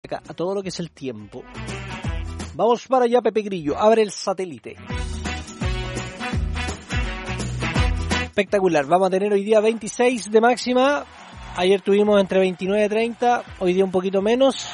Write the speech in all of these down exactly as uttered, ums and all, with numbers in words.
a todo lo que es el tiempo. Vamos para allá, Pepe Grillo. Abre el satélite. Espectacular. Vamos a tener hoy día veintiséis de máxima. Ayer tuvimos entre veintinueve y treinta. Hoy día un poquito menos.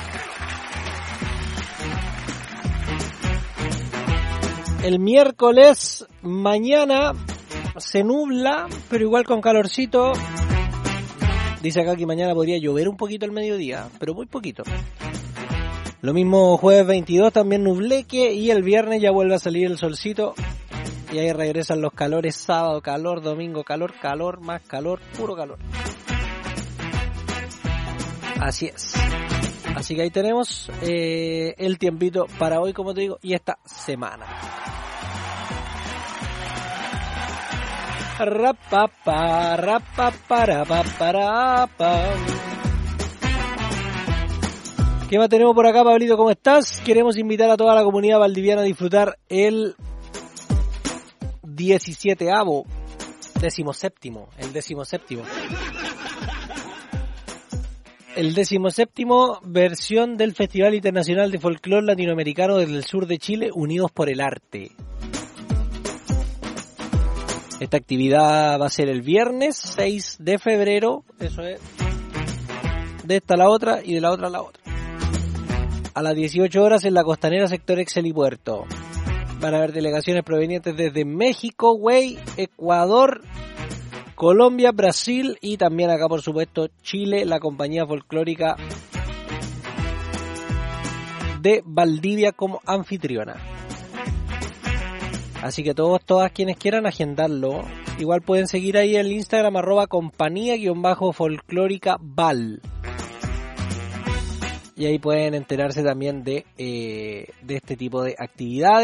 El miércoles, mañana, se nubla, pero igual con calorcito. Dice acá que mañana podría llover un poquito al mediodía, pero muy poquito. Lo mismo jueves veintidós, también nubleque, y el viernes ya vuelve a salir el solcito. Y ahí regresan los calores, sábado calor, domingo calor, calor, más calor, puro calor. Así es. Así que ahí tenemos eh, el tiempito para hoy, como te digo, y esta semana. Rapapa, rapapa, rapapa. ¿Qué más tenemos por acá, Pablito? ¿Cómo estás? Queremos invitar a toda la comunidad valdiviana a disfrutar el diecisiete-avo, decimoséptimo, el decimoséptimo. El decimoséptimo versión del Festival Internacional de Folclor Latinoamericano desde el sur de Chile, Unidos por el Arte. Esta actividad va a ser el viernes seis de febrero, eso es, de esta a la otra y de la otra a la otra. A las dieciocho horas en la Costanera, sector Excel y Puerto. Van a haber delegaciones provenientes desde México, Güey, Ecuador, Colombia, Brasil y también acá, por supuesto, Chile, la compañía folclórica de Valdivia como anfitriona. Así que todos, todas quienes quieran agendarlo, igual pueden seguir ahí el Instagram arroba compañía guión bajo folclórica val. Y ahí pueden enterarse también de, eh, de este tipo de actividades.